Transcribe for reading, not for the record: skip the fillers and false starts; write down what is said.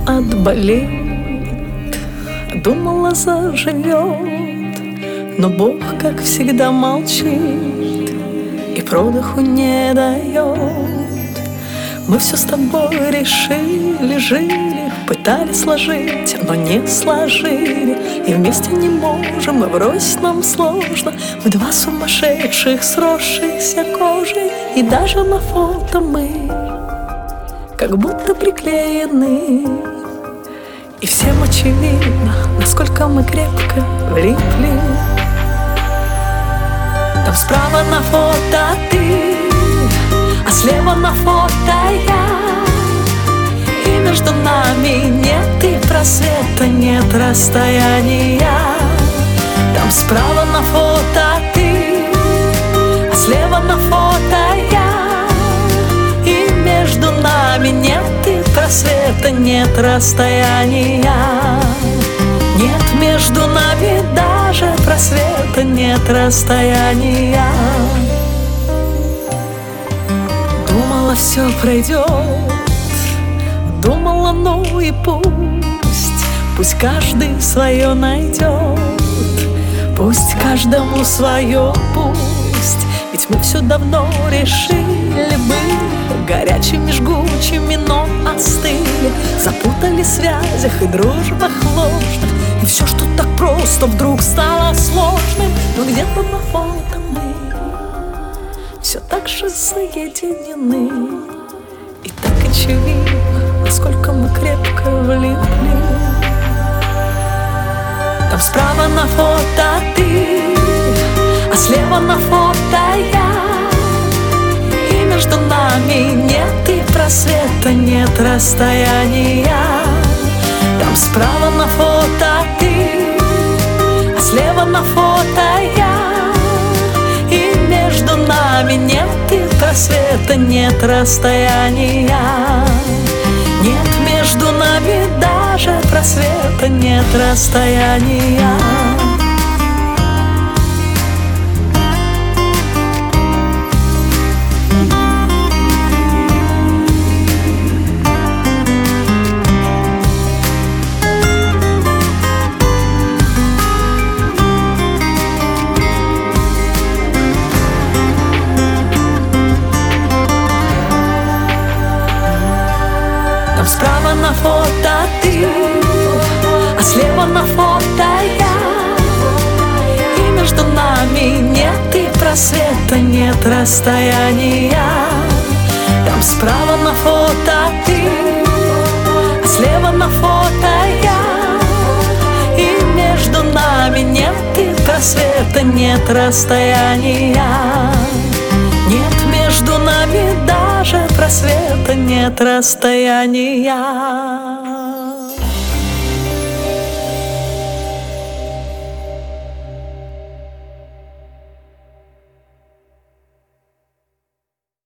отболит, думала, заживет, но Бог, как всегда, молчит и продыху не дает. Мы все с тобой решили, жили, пытались сложить, но не сложили, и вместе не можем, и бросить нам сложно. Мы два сумасшедших, сросшихся кожей, и даже на фото мы как будто приклеены. И всем очевидно, насколько мы крепко влипли. Там справа на фото ты, а слева на фото я. И между нами нет и просвета, нет расстояния. Там справа на фото ты, а слева на фото я. И между нами нет и просвета, нет расстояния. Нет между нами даже просвета, нет расстояния. Думала, все пройдет, думала, ну и пусть каждый свое найдет, пусть каждому свое, пусть. Ведь мы все давно решили быть горячими, жгучими, но остыли, запутали в связях и дружбах ложных. И все, что так просто, вдруг стало сложным. Но где-то на фото мы все так же соединены. И так очевидно, насколько мы крепко влипли. Там справа на фото ты, а слева на фото я. И между нами нет и просвета, нет расстояния. Там справа на фото ты, а слева на фото я. И между нами нет и просвета, нет расстояния. Нет между нами даже просвета, нет расстояния. Там справа на фото ты, а слева на фото я. И между нами нет и просвета, нет расстояния. Там справа на фото ты, а слева на фото я. И между нами нет и просвета, нет расстояния. Нет между нами даже просвета, нет расстояния.